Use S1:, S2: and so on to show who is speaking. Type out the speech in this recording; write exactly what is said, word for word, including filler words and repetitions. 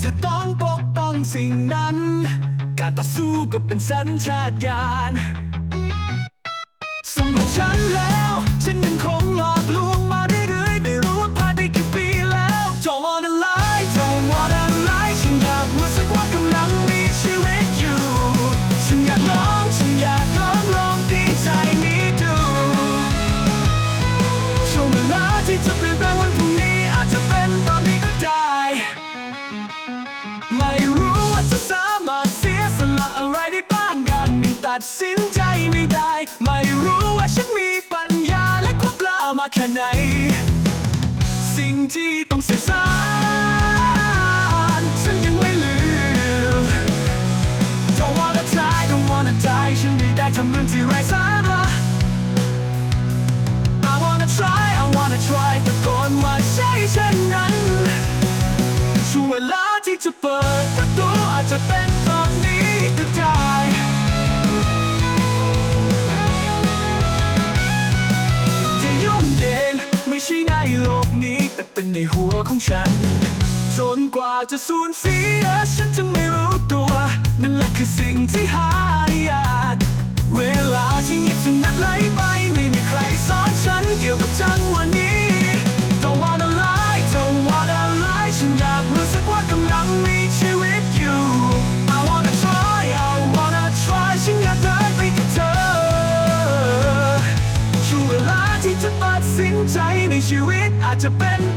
S1: จะต้องปกป้องสิ่งนั้นการต่อสู้ก็เป็นสัญชาตญาณสำหรับฉันแล้วฉันยังคงหลอกลวงมาเรื่อยๆไม่รู้ว่าผ่านไปกี่ปีแล้ว Don't wanna lie Don't wanna lie ฉันอยากรู้สึกว่ากำลังมีชีวิตอยู่ฉันอยากลองฉันอยากลองลองดีใจนี้ดูช่วงเวลาที่จะเปลี่ยนแปลงวันพรุ่งนี้อาจจะเป็นตอนนี้ก็ได้ไม่รู้ว่าจะสามารถเสียสละอะไรได้บ้างการมีตัดสินใจไม่ได้ไม่รู้ว่าฉันมีปัญญาและความกล้ามากแค่ไหนสิ่งที่ต้องเสียสละฉันยังไม่ลืม Don't wanna die Don't wanna die ฉันไม่ได้ทำเรื่องที่ไร้สาระ I wanna try I wanna try แต่ก่อนว่าใช่เช่นนั้นช่วงเวลาที่จะเปิดประตูอาจจะเป็นตอนนี้ก็ได้จะยุ่งเด่นไม่ใช่ในโลกนี้แต่เป็นในหัวของฉันจนกว่าจะสูญเสียฉันจะไม่รู้ตัวนั่นแหละคือสิ่งที่หายากเวลาที่เงียบสงัดไหลไปไม่มีใครสอนฉันเกี่ยวกับจังหวะนี้ Don't wanna lie Don't wanna lie ฉันอยากรู้สึกว่ากำลังมีชีวิตอยู่ I wanna try I wanna try ฉันอยากเดินไปกับเธอช่วงเวลาที่จะตัดสินใจในชีวิตอาจจะเป็น